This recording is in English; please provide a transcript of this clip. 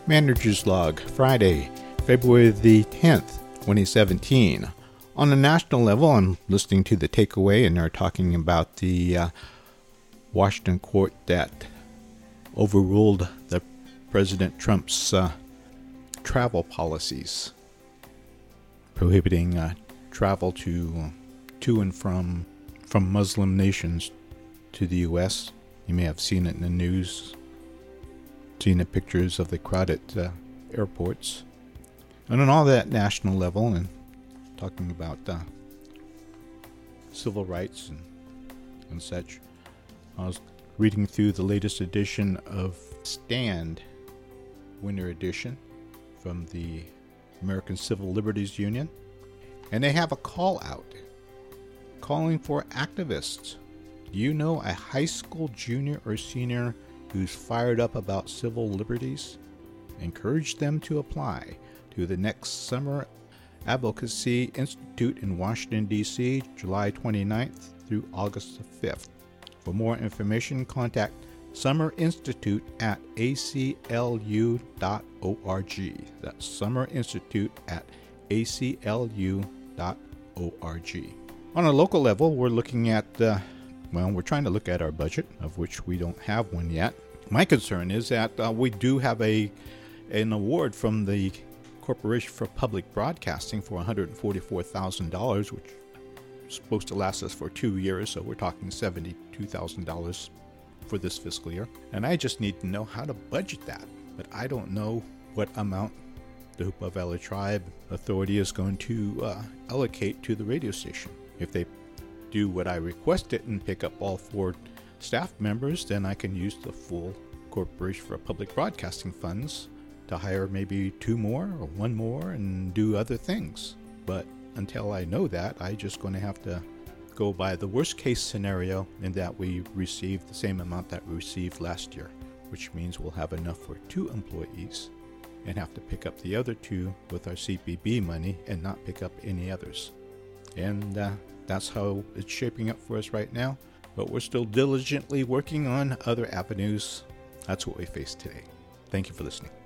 Manager's Log, Friday, February the 10th, 2017. On a national level, I'm listening to the takeaway, and they're talking about the Washington court that overruled the President Trump's travel policies, prohibiting travel to and from Muslim nations to the U.S. You may have seen it in the news, seen the pictures of the crowded airports. And on all that national level, and talking about civil rights and such, I was reading through the latest edition of Stand, Winter Edition, from the American Civil Liberties Union. And they have a call out calling for activists. Do you know a high school junior or senior who's fired up about civil liberties? Encourage them to apply to the next Summer Advocacy Institute in Washington, D.C., July 29th through August 5th. For more information, contact Summer Institute at aclu.org. That's Summer Institute at aclu.org. On a local level, we're looking at, we're trying to look at our budget, of which we don't have one yet. My concern is that we do have an award from the Corporation for Public Broadcasting for $144,000, which is supposed to last us for 2 years, so we're talking $72,000 for this fiscal year. And I just need to know how to budget that, but I don't know what amount the Hoopa Valley Tribe Authority is going to allocate to the radio station. If they do what I requested and pick up all 4 staff members, then I can use the full Corporation for Public Broadcasting funds to hire maybe 2 more or 1 more and do other things. But until I know that, I'm just going to have to go by the worst case scenario, in that we receive the same amount that we received last year, which means we'll have enough for 2 employees and have to pick up the other 2 with our CPB money and not pick up any others. And that's how it's shaping up for us right now. But we're still diligently working on other avenues. That's what we face today. Thank you for listening.